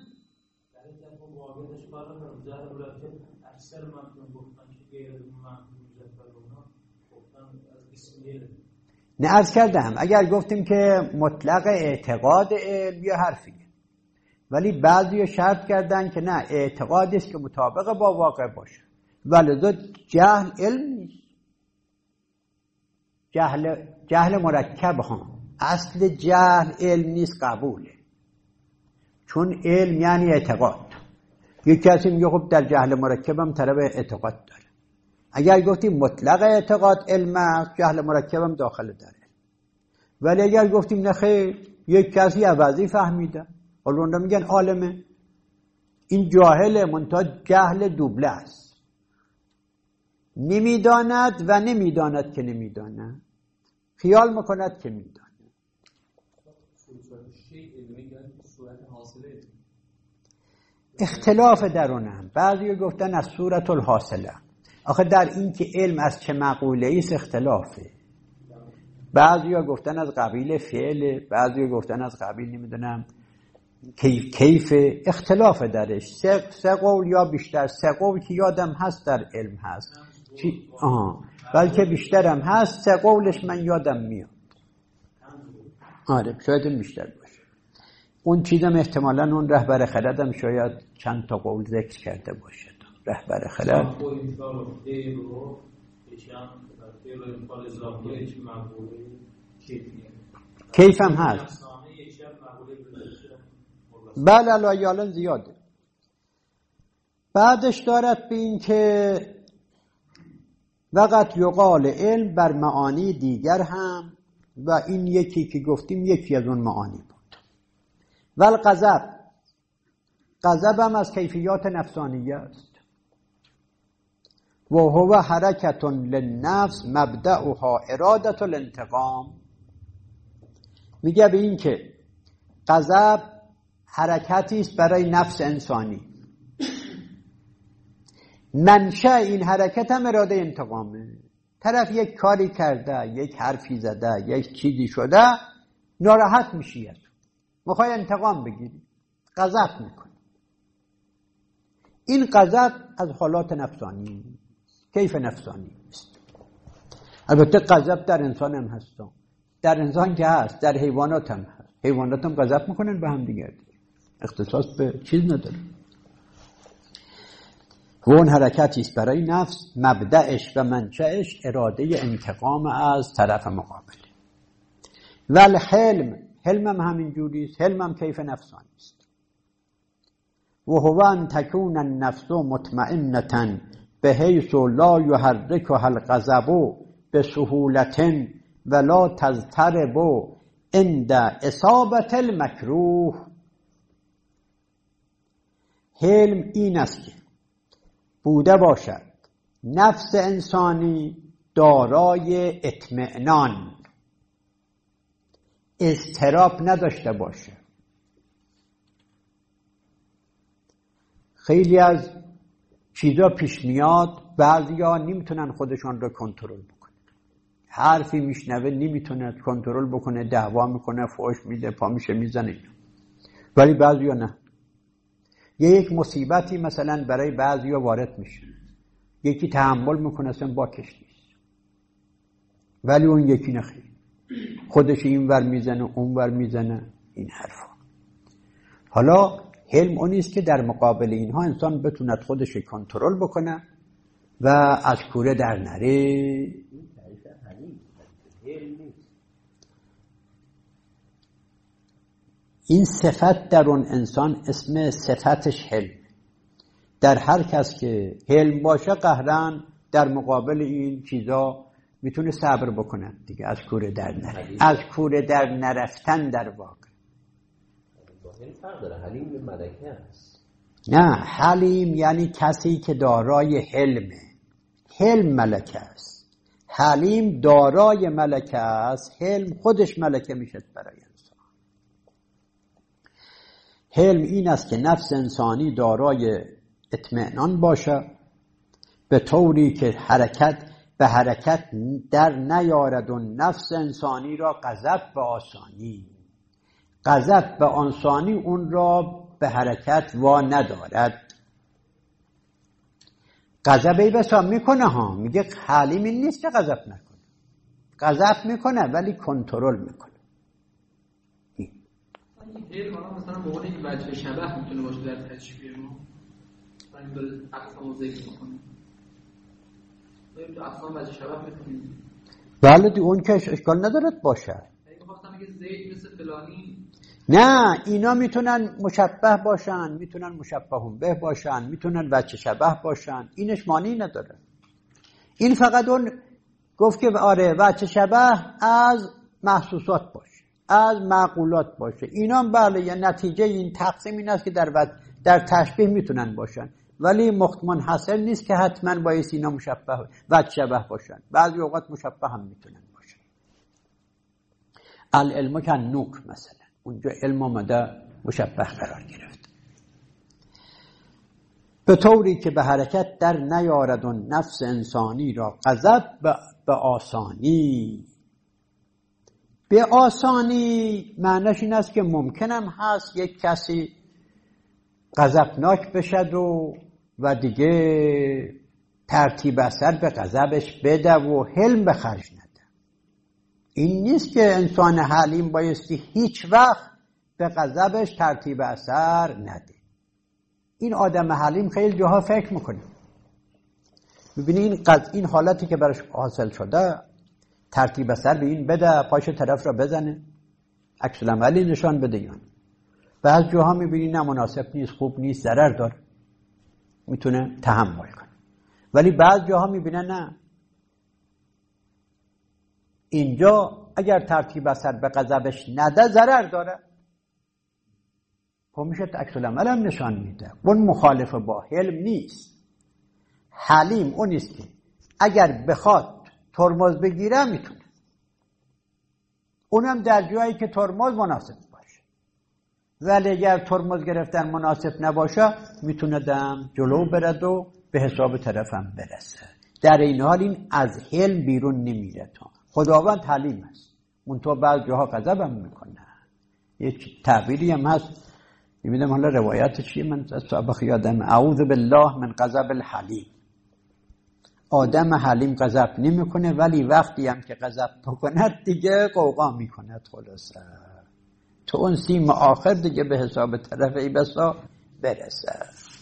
نه عرض کردم اگر گفتیم که مطلق اعتقاد علم یا حرفیه، ولی بعضی شرط کردن که نه، اعتقادی است که مطابق با واقع باشه. ولذا جهل علم نیست. جهل مرکب ها. اصل جهل علم نیست، قبوله. چون علم یعنی اعتقاد. یک کسی میگه خب در جهل مرکبم طرف اعتقاد داره. اگر گفتیم مطلق اعتقاد علم است، جهل مرکبم داخل داره. ولی اگر گفتیم نه خیر، یک کسی عوضی فهمیده، حالا اون میگن عالمه، این جاهله، منتها جهل دوبله است. نمیداند و نمیداند که نمیداند، خیال میکند که میداند. اختلاف درونم. بعضی گفتن از صورت الحاصله. آخه در این که علم از چه مقوله ایست اختلافه. بعضی گفتن از قبیل فعله، بعضی گفتن از قبیل نمیدونم کیف. اختلاف درش. سه قول یا بیشتر. سه قول که یادم هست در علم هست، بلکه بیشترم هست. سه قولش من یادم میاد. آره شاید بیشتر باشه. اون چیزم احتمالاً اون رهبر خردم شاید چند تا قول ذکر کرده باشه. رهبر خرد کیف هم هست. بله الان زیاده. بعدش دارد به این که وقت یقال علم بر معانی دیگر هم، و این یکی که گفتیم یکی از اون معانی بود. والغضب، غضب هم از کیفیات نفسانیه است. و هو حرکت للنفس مبدأها اراده الانتقام. میگه به این که غضب حرکتی است برای نفس انسانی. منشأ این حرکت هم اراده انتقامه. طرف یک کاری کرده، یک حرفی زده، یک چیزی شده، ناراحت میشی، میخوای انتقام بگیری، غضب میکنی. این غضب از حالات نفسانی، کیف نفسانی است. البته غضب در انسان هم هست، در انسان که هست، در حیوانات هم هست. حیوانات هم غضب میکنن به هم دیگه، اختصاص به چیز نداره. و اون حرکتی است برای نفس، مبدأش و منشأش اراده انتقام از طرف مقابل. ول حلم هم همین جوری است. حلم هم کیف نفسانی است. و هو ان تکون النفس مطمئنة بحیث لا یحرکها الغضب بسهولة ولا تضطرب عند اصابة المکروه. حلم این است که بوده باشد نفس انسانی دارای اطمئنان، اضطراب نداشته باشه. خیلی از چیزا پیش میاد، بعضیا نمیتونن خودشان رو کنترل بکنه، حرفی میشنوه نمیتونه کنترل بکنه، دعوا میکنه، فحش میده، پا میشه میزنه. ولی بعضیا نه. یک مصیبتی مثلا برای بعضیا وارد میشه، یکی تحمل میکنه اصلا باکش نیست، ولی اون یکی نخیر، خودش این ور میزنه اون ور میزنه، این حرفا. حالا حلم اونیست که در مقابل اینها انسان بتوند خودش کنترل بکنه و از کوره در نره. این صفت در اون انسان اسم صفتش حلم. در هر کس که حلم باشه قهرن در مقابل این چیزا میتونه صبر بکنه دیگه، از کوره در نره. از کوره در نرفتن در واقع با حلم فرق داره. حلیم یه ملکه است. نه، حلیم یعنی کسی که دارای حلمه. حلم ملکه است، حلیم دارای ملکه است. حلم خودش ملکه میشه برای انسان. حلم این است که نفس انسانی دارای اطمئنان باشه، به طوری که حرکت در نیارد و نفس انسانی را غضب به آسانی. غضب به آسانی اون را به حرکت وا ندارد. غضب بسا میکنه ها، میگه حلیم این نیست که غضب نکنه، غضب میکنه ولی کنترل میکنه. این حالا مثلا به عنوان یک وجه شبه میتونه باشه در تشبیه ما، من داره اقسام ذکر میکنه. تو اقسام وجه شبه میکنیم. بله دیگه، اون که اشکال ندارد باشه. اگه میخواستم بگه زید مثل فلانی، نه، اینا میتونن مشبه باشن، میتونن مشبهون به باشن، میتونن وجه شبه باشن، اینش معنی نداره. این فقط اون گفت که آره وجه شبه از محسوسات باشه، از معقولات باشه. اینا بله، یا نتیجه این تقسیم این است که در تشبیه میتونن باشن، ولی منحصر نیست که حتما باید اینا مشبه وجه شبه باشن. بعضی اوقات مشبه هم میتونن باشن. العلم کن نوک مثلا، اونجا علم آمده مشبه قرار گرفت. به طوری که به حرکت در نیارد و نفس انسانی را غضب به آسانی. به آسانی معنیش این است که ممکنم هست یک کسی غضبناک بشد و دیگه ترتیب اثر به غضبش بده و حلم به خرج نده. این نیست که انسان حلیم بایستی هیچ وقت به غضبش ترتیب اثر نده. این آدم حلیم خیلی جاها فکر میکنه، ببینی این حالتی که براش حاصل شده ترتیب اثر به این بده، پاش طرف را بزنه، عکس العملی نشان بده. یان بعض جاها میبینی نه، مناسب نیست، خوب نیست، ضرر داره، میتونه تحمل کنه. ولی بعض جاها میبینه نه، اینجا اگر ترتیب اثر به غضبش نده ضرر داره، خب میشه عکس العمل هم نشان میده. اون مخالف با حلم نیست. حلیم اون نیست که اگر بخواد ترمز بگیره میتونه، اونم در جایی که ترمز مناسب باشه. ولی اگر ترمز گرفتن مناسب نباشه میتونه دم جلو برد و به حساب طرفم برسه. در این حال این از حلم بیرون نمیره. تا خداوند حلیم است، منتها بعض جاها غضب هم میکنه. یک تعبیری هم هست، نمیدونم حالا روایت چیه، من سابق یادم، اعوذ بالله من غضب الحلیم. آدم حلیم غضب نمیکنه ولی وقتی هم که غضب بکنه دیگه قوقا میکنه. خلاصه تو اون سیم آخر دیگه به حساب طرف ای بسا برسه.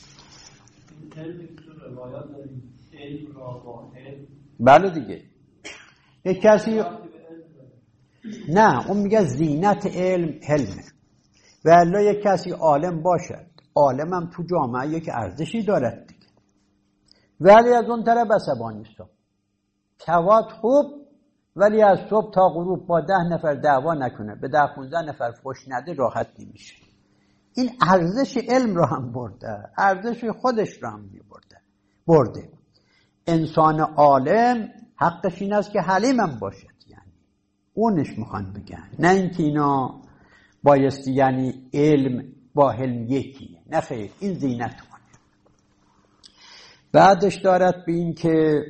بله دیگه. یک کسی نه، اون میگه زینت علم حلمه. و الا یک کسی عالم باشد، عالم هم تو جامعه یک ارزشی دارد دیگه، ولی از اون طرف عصبانی است. سواد خوب ولی از صبح تا غروب با 10 نفر دعوا نکنه، به 10-15 نفر فحش نده، راحت نمیشه. این ارزش علم رو هم برده، ارزش خودش رو هم برده. انسان عالم حقش این است که حلیم هم باشد، یعنی اونش میخوان بگن، نه اینکه اینا بایستی یعنی علم با حلم یکیه، نه خیر، این زینت کنه. بعدش دارد به این که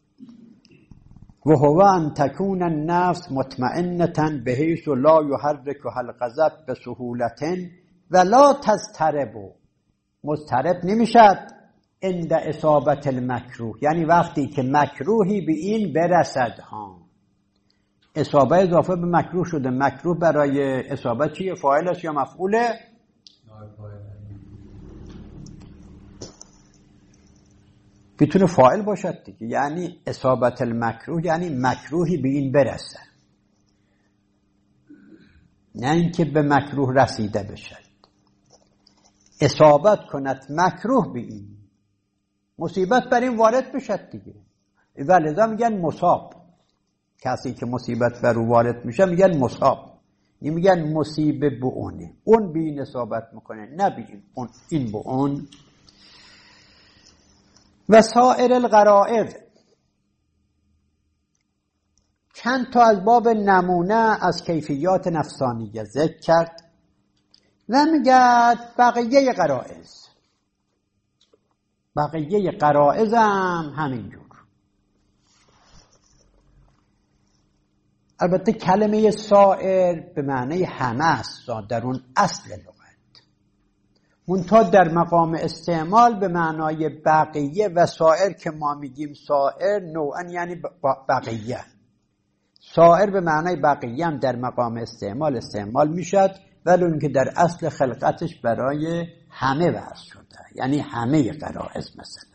و هو ان تکون النفس مطمئنة بحیث لا یحرکها الغضب بسهولة ولا تضطرب، مضطرب نمیشد عند اصابت المکروه، یعنی وقتی که مکروهی به این برسد. اصابه اضافه به مکروه شده، مکروه برای اصابه چیه؟ فاعلش یا مفعوله؟ میتونه فاعل باشد دیگه، یعنی اصابت المکروه یعنی مکروهی به این برسه، نه اینکه به مکروه رسیده بشد. اصابت کند مکروه به این، مصیبت بر این وارد بشد دیگه. ولذا میگن مصاب، کسی که مصیبت بر او وارد میشه میگن مصاب، نمیگن مصیبه به اونه، اون به این اصابت میکنه، نه به این به اون. و سائر الغرائز، چند تا از باب نمونه از کیفیات نفسانیه ذکر کرد و میگه بقیه غرائز هم همینجور. البته کلمه سائر به معنی همه است در اون اصل لغت، منتها در مقام استعمال به معنای بقیه و سائر که ما میگیم سائر نوعا یعنی بقیه. سائر به معنای بقیه هم در مقام استعمال میشد، ولی اون که در اصل خلقتش برای همه وضع شده، یعنی همه غرائز مثلا.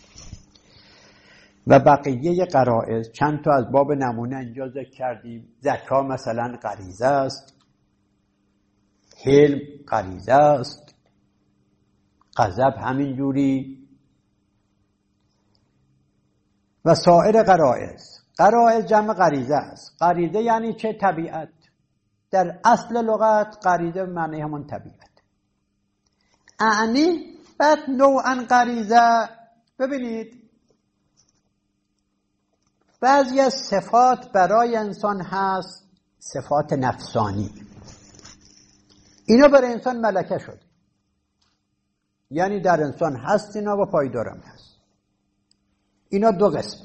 و بقیه غرائز چند تا از باب نمونه اینجا ذکر کردیم. زکا مثلا غریزه است، حلم غریزه است، غضب همین جوری. و سایر غرائز جمع غریزه است. غریزه یعنی چه؟ طبیعت. در اصل لغت غریزه به معنی همون طبیعت. اعنی بعد نوعا غریزه، ببینید بعضی از صفات برای انسان هست صفات نفسانی، اینا برای انسان ملکه شد، یعنی در انسان هست اینا و پایدارم هست. اینا دو قسمه،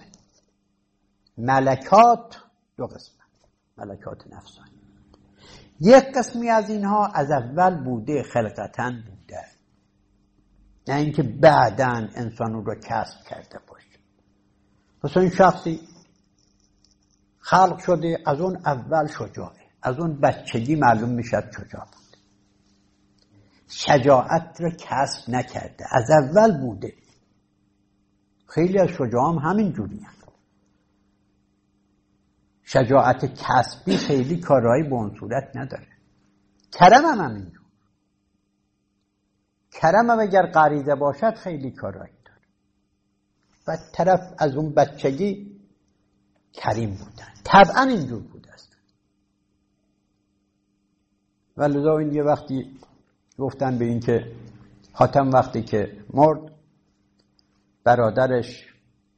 ملکات دو قسمه، ملکات نفسانی. یک قسمی از اینها از اول بوده، خلقتاً بوده، نه اینکه بعداً انسان رو کسب کرده باشه. مثلا این شخصی خلق شده، از اون اول شجاعه، از اون بچگی معلوم میشد شجاع بود، شجاعت رو کسب نکرده، از اول بوده. خیلی از شجاعان همین جوری هست. شجاعت کسبی خیلی کارهایی به اون صورت نداره. کرم هم همینجور، کرم هم اگر غریزه باشد خیلی کارهایی داره. و طرف از اون بچگی کریم بودن، طبعا اینجور بوده است. ولذا این یه وقتی گفتن به این که حاتم وقتی که مرد، برادرش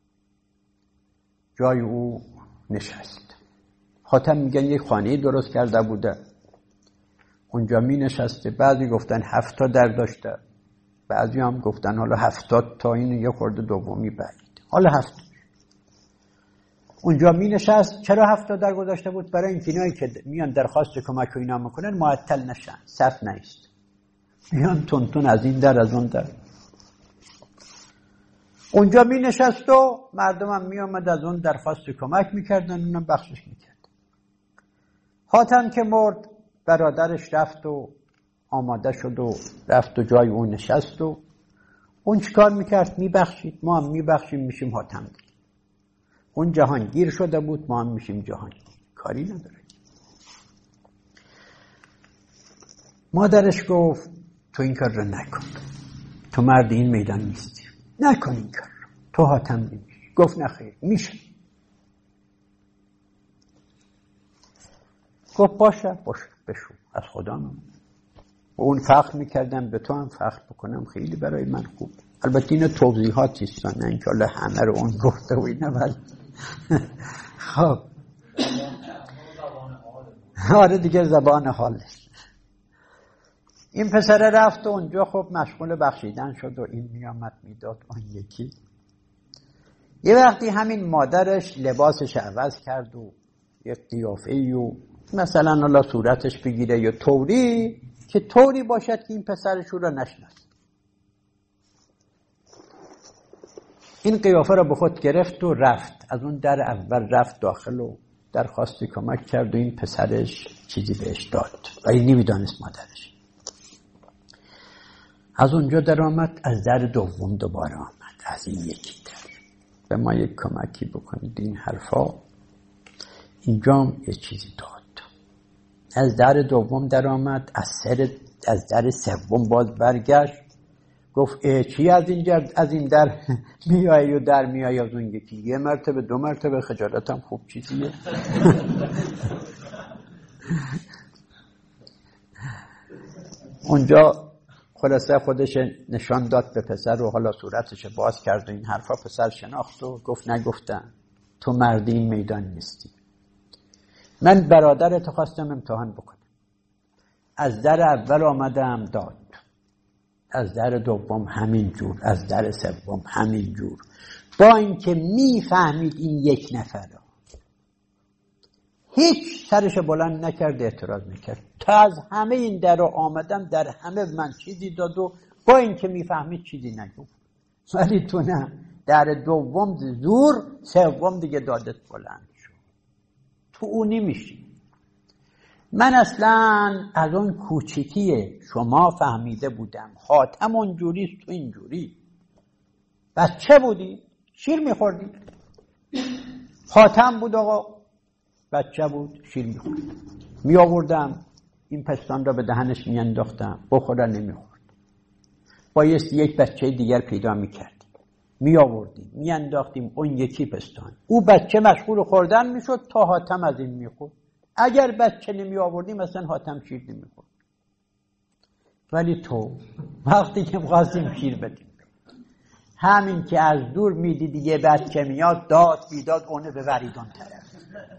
جای او نشست. حاتم میگن یه خانه درست کرده بوده، اونجا می نشسته. بعضی گفتن 7 تا در داشته، بعضی هم گفتن حالا 70 تا، این یه خورده دومی بعید، حالا 7. اونجا می نشست. چرا 7 تا در گذاشته بود؟ برای اینکه اینایی که میان درخواست کمک و اینا میکنن معطل نشن، صف نیست، میان تون از این در از اون در. اونجا می نشست و مردم هم می آمد از اون درخواست کمک میکردن، اونم بخشش میکرد. حاتم که مرد، برادرش رفت و آماده شد و رفت و جای اون نشست و اون چیکار میکرد؟ میبخشید. ما هم میبخشیم، میشیم حاتم دیگه. اون جهانگیر شده بود، ما هم میشیم جهانگیر، کاری نداره. مادرش گفت تو این کار رو نکن، تو مرد این میدان نیستی، نکن این کار رو، تو حاتم نمیشی. گفت نخیر، میشه. گفت باشه بشو، از خدا من. و اون فخر میکردم به تو هم فخر بکنم، خیلی برای من خوب. البته این توضیحاتی است، نه اینکه الله همه رو اون گفته و اینه، ولی خب آره دیگه زبان حاله. این پسره رفت و اونجا خب مشغول بخشیدن شد و این میامد میداد اون یکی. یه وقتی همین مادرش لباسش عوض کرد و یه قیافه‌ای و مثلا الله صورتش بگیره یا طوری که طوری باشد که این پسرش رو نشناسه. این قیافه رو به خود گرفت و رفت. از اون در اول رفت داخل و درخواست کمک کرد و این پسرش چیزی بهش داد و این نمیدانست مادرش. از اونجا در آمد، از در دوم دوباره آمد، از این یکی در به ما یک کمکی بکنید این حرفا. اینجا هم یه چیزی داد. از در دوم در آمد، از در سوم باز برگشت، گفت چی از این در میایی و در میایی از اون یکی؟ 1 مرتبه 2 مرتبه، خجالتم خوب چیزیه. اونجا خلاصه خودش نشان داد به پسر و حالا صورتش باز کرد و این حرفا. پسر شناخت و گفت نگفتن تو مردی این میدان نیستی. من برادرت خواستم امتحان بکنم، از در اول آمدم داد، از در دوم همین جور، از در سوم همین جور، با اینکه میفهمید این یک نفره، هیچ سرش بلند نکرد، اعتراض نکرد. تا از همه این در آمدم، در همه من چیزی داد و با اینکه میفهمید چیزی نگفت. ولی تو نه، در دوم زور، سوم دیگه دادت بلند شد. تو اون نمیشی. من اصلا از اون کوچیکی شما فهمیده بودم حاتم اونجوری، تو اینجوری. بچه بودی شیر میخوردی، حاتم بود آقا، بچه بود شیر میخورد. میآوردم این پستان را به دهنش میانداختم، بخوره نمیخورد. بایستی یک بچه دیگر پیدا میکردیم، میآوردیم میانداختیم اون یکی پستان، او بچه مشغول خوردن میشد تا حاتم از این میخورد. اگر بچه نمی آوردیم مثلا حاتم شیر نمیخورد. ولی تو وقتی که خواستیم شیر بدیم، همین که از دور میدیدی یه بچه میاد، داد بیداد اونه ببرید اون طرف.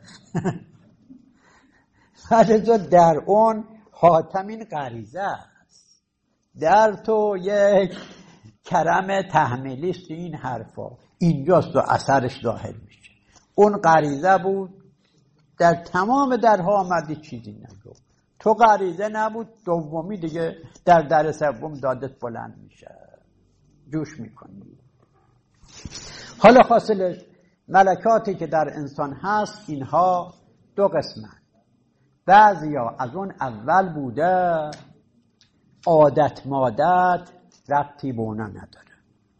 ولی تو در اون حاتم این غریزه است، در تو یک کرم تحمیلیست این حرفا، اینجاست و اثرش ظاهر میشه. اون غریزه بود، در تمام درها آمدی چیزی نگفت. تو غریزه نبود، دومی دیگه در سوم دادت بلند میشه، جوش میکنی. حالا حاصلش ملکاتی که در انسان هست اینها 2 قسمن. بعضیا از اون اول بوده، عادت مادت ربطی به اونا نداره،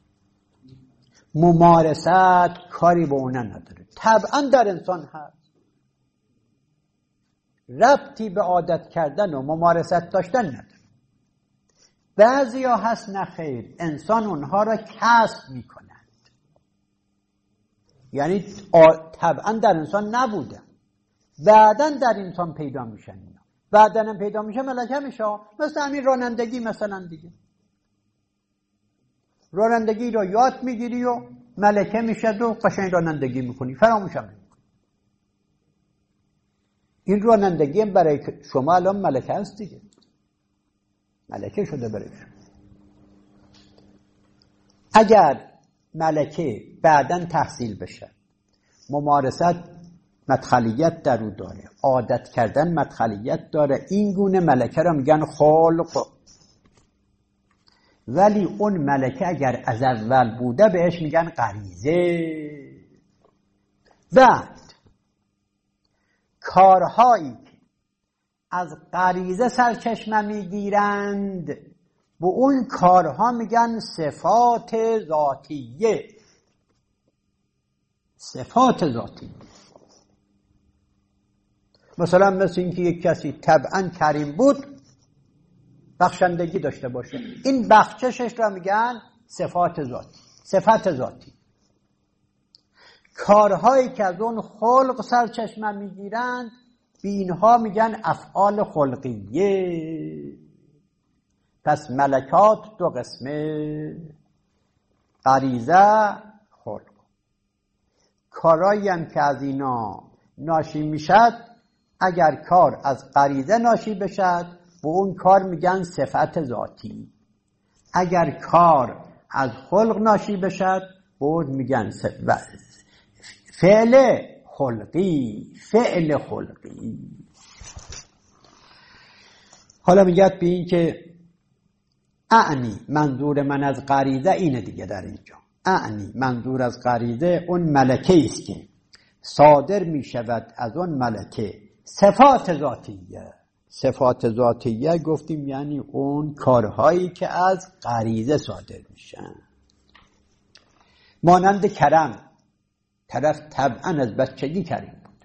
ممارست کاری به اونا نداره. طبعا در انسان هست، ربطی به عادت کردن و ممارست داشتن نداره. بعضیا هست نه خیر، انسان اونها را کسب میکنند، یعنی طبعا در انسان نبودن، بعدن در انسان پیدا میشن. اینا بعدن پیدا میشه ملکه میشه، مثل همین رانندگی مثلا دیگه. رانندگی رو یاد میگیری و ملکه میشه و قشنگ رانندگی میکنی، فراموش هم نمیکنی. این رانندگی برای شما الان ملکه هست دیگه. ملکه شده برش. اگر ملکه بعداً تحصیل بشه، ممارست مدخلیت در او داره، عادت کردن مدخلیت داره، این گونه ملکه را میگن خلق. ولی اون ملکه اگر از اول بوده بهش میگن غریزه. بعد کارهایی که از غریزه سرچشمه میگیرند به اون کارها میگن صفات ذاتیه. صفات ذاتیه. مثلا مثل اینکه یک کسی طبعا کریم بود، بخشندگی داشته باشه، این بخششش را میگن صفات ذاتی. صفت ذاتی. کارهایی که از اون خلق سرچشمه میگیرند به اینها میگن افعال خلقیه. پس ملکات دو قسمه، غریزه، خلق. کارهایی هم که از اینا ناشی میشد، اگر کار از غریزه ناشی بشد به اون کار میگن صفت ذاتی. اگر کار از خلق ناشی بشد به اون میگن فعل خلقی. فعل خلقی. حالا میگه به این که اعنی، منظور من از غریزه اینه دیگه. در اینجا اعنی، منظور از غریزه اون ملکه است که صادر میشود از اون ملکه صفات ذاتیه. صفات ذاتیه گفتیم یعنی اون کارهایی که از غریزه صادر میشن. مانند کرم. طرف طبعا از بچگی کریم بود.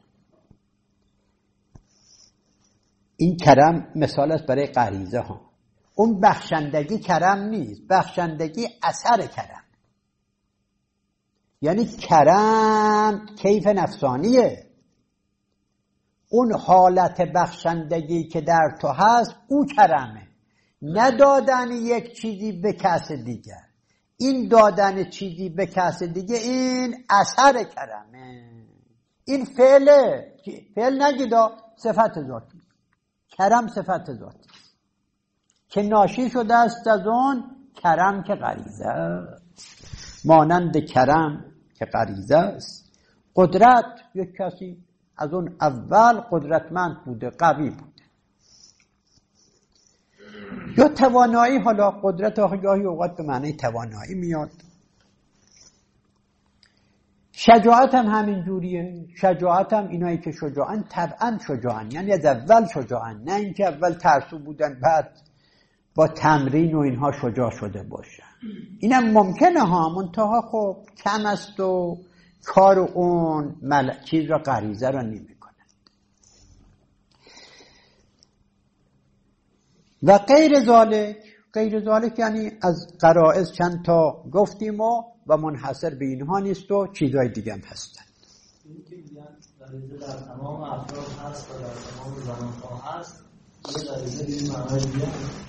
این کرم مثال است برای غریزه ها. اون بخشندگی کرم نیست، بخشندگی اثر کرم. یعنی کرم کیف نفسانیه. اون حالت بخشندگی که در تو هست او کرمه. ندادن یک چیزی به کس دیگر. این دادن چیزی به کس دیگه این اثر کرمه. این فعله. فعل نگیدا، صفت ذاتی. کرم صفت ذاتی که ناشی شده است از اون کرم که غریزه. مانند کرم که غریزه است. قدرت، یک کسی از اون اول قدرتمند بوده، قوی بوده. یا توانایی. حالا قدرت گاهی اوقات به معنی توانایی میاد. شجاعت هم همین جوریه. شجاعت هم اینایی که شجاعن طبعا شجاعن، یعنی از اول شجاعن، نه اینکه اول ترسو بودن بعد با تمرین و اینها شجاع شده باشن. اینم ممکنه ها، منتها خب کم است و کار اون چیز را غریزه را نمی کنه. و غیر ذالک یعنی از غرائز چند تا گفتیم و منحصر به اینها نیست و چیزهای دیگه هم هستن. این که میگن غریزه در تمام افراد هست و در تمام زمانها هست، یه غریزه به این معنای دیگه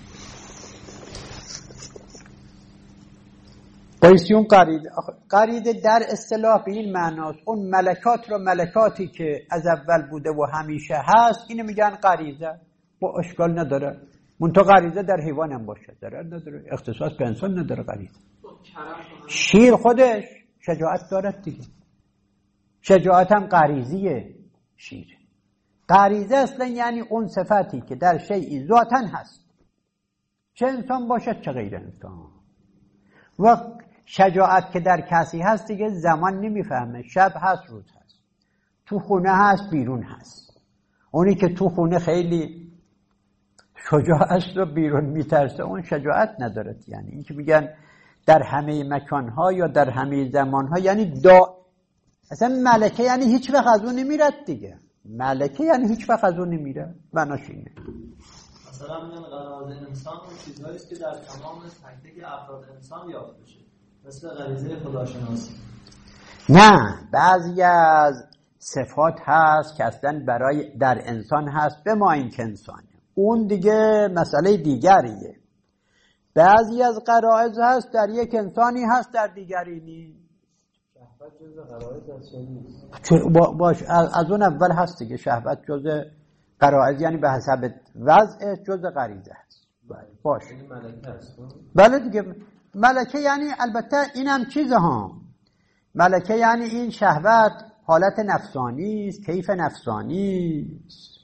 بایسیون غریزه در اصطلاح به این معناست. اون ملکات رو، ملکاتی که از اول بوده و همیشه هست، اینو میگن غریزه. با اشکال نداره. منتها غریزه در حیوان هم باشه ضرر نداره، اختصاص به انسان نداره. غریزه شیر خودش شجاعت دارد دیگه. شجاعت هم غریزیه. شیر غریزه اصلا یعنی اون صفتی که در شیئی ذاتاً هست، چه انسان باشد چه غیر انسان. و شجاعت که در کسی هست دیگه زمان نمیفهمه، شب هست روز هست، تو خونه هست بیرون هست. اونی که تو خونه خیلی شجاع است و بیرون میترسه اون شجاعت ندارد. یعنی این که میگن در همه مکانها یا در همه زمانها، یعنی اصلا ملکه یعنی هیچ وقت از اون نمیرد دیگه. ملکه یعنی هیچ وقت از اون نمیره. معناش اینه. مثلا میگن غرائز انسان اون چیزهایی است که در تمام تک تک افراد انسان یافت بشه، مثل غریزه خداشناسی. نه، بعضی از صفات هست که اصلا برای در انسان هست به ما این که انسانه، اون دیگه مسئله دیگریه. بعضی از غرائز هست در یک انسانی هست در دیگری نیست. شهوت جزء غرائز انسانی باش از اون اول هست دیگه. شهوت جزء غرائز یعنی به حسب وضع جزء غریزه هست. باش. این ملکه هست. بله دیگه، ملکه یعنی البته اینم چیزه ها، ملکه یعنی این شهوت حالت نفسانی است، کیف نفسانی است،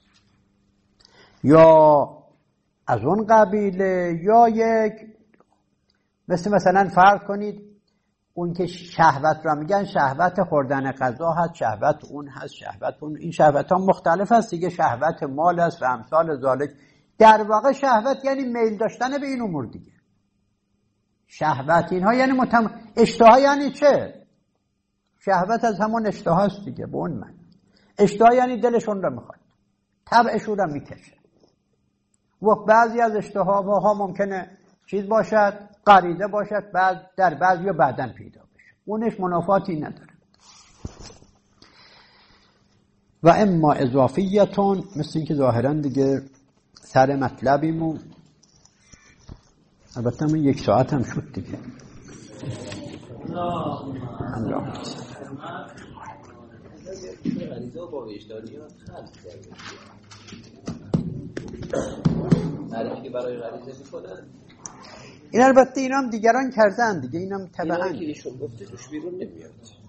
یا از اون قبیله، یا یک مثلا فرض کنید اون که شهوت را میگن شهوت خوردن غذا هست، شهوت اون هست، شهوت اون، این شهوت ها مختلف هست دیگه، شهوت مال است و امثال ذالک. در واقع شهوت یعنی میل داشتن به این امور دیگه. شهوت اینها یعنی اشتها یعنی چه؟ شهوت از همون اشتها است دیگه، به اون من. اشتها یعنی دلشون را میخواد، طبعشون را میکشه. و بعضی از اشتهاها ممکنه چیز باشد، غریزه باشد، در بعضی یا بعدن پیدا بشه، اونش منافاتی نداره. و اما اضافیتون، مثل این که ظاهرا دیگه سر مطلبیمون، البته من 1 ساعت هم شد دیگه. غریزه با وجدانیات خلق کرده، تعریفی که برای غریزه میکنن. این البته اینا هم دیگران کردن دیگه، اینم تبعاً اینا که ایشون گفته توش بیرون نمیاد.